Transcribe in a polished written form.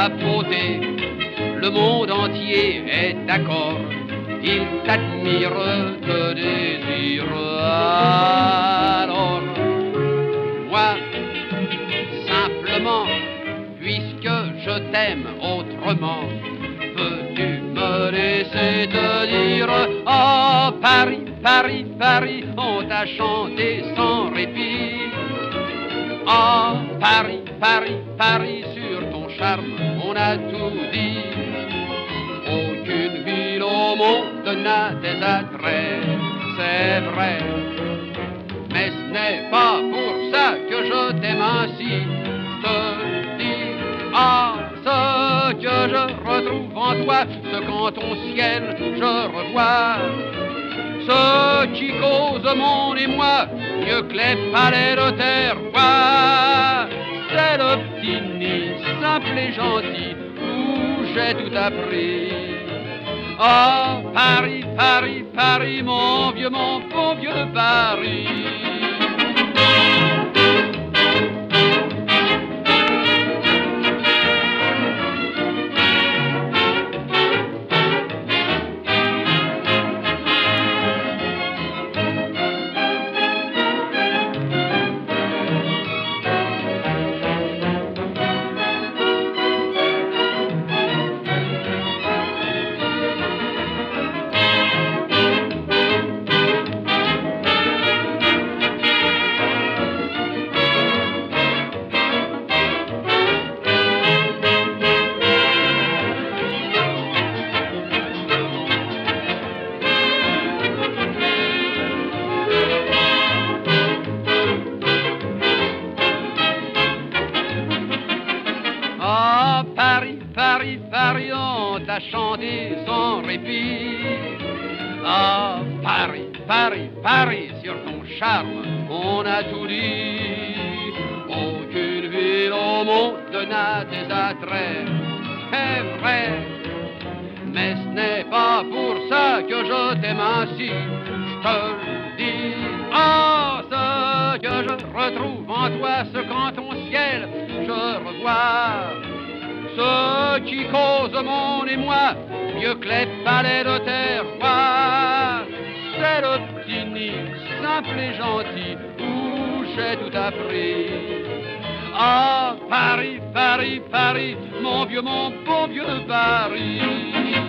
ta beauté, le monde entier est d'accord. Il t'admire, te désire. Alors, moi, simplement, puisque je t'aime autrement, peux-tu me laisser te dire, oh Paris, Paris, Paris, on t'a chanté sans répit. Oh Paris, Paris, Paris, sur ton charme, on a tout dit. Aucune ville au monde n'a des attraits, c'est vrai. Mais ce n'est pas pour ça que je t'aime ainsi. Je te dis, ah, ce que je retrouve en toi, ce qu'en ton ciel je revois. Ce qui cause mon émoi, mieux que les palais de terre. C'est le petit nid, simple et gentil, où j'ai tout appris. Oh, Paris, Paris, Paris, mon bon vieux Paris. Ah, Paris, Paris, Paris, on t'a chanté sans répit. Ah, Paris, Paris, Paris, sur ton charme, on a tout dit. Aucune ville au monde n'a des attraits, c'est vrai. Mais ce n'est pas pour ça que je t'aime ainsi, je te le dis. Ah, ce que je retrouve en toi, ce qu'en ton ciel je revois. Ce qui cause mon émoi, mieux que les palais de terre. C'est le petit nid, simple et gentil, où j'ai tout appris. Ah, Paris, Paris, Paris, mon bon vieux Paris.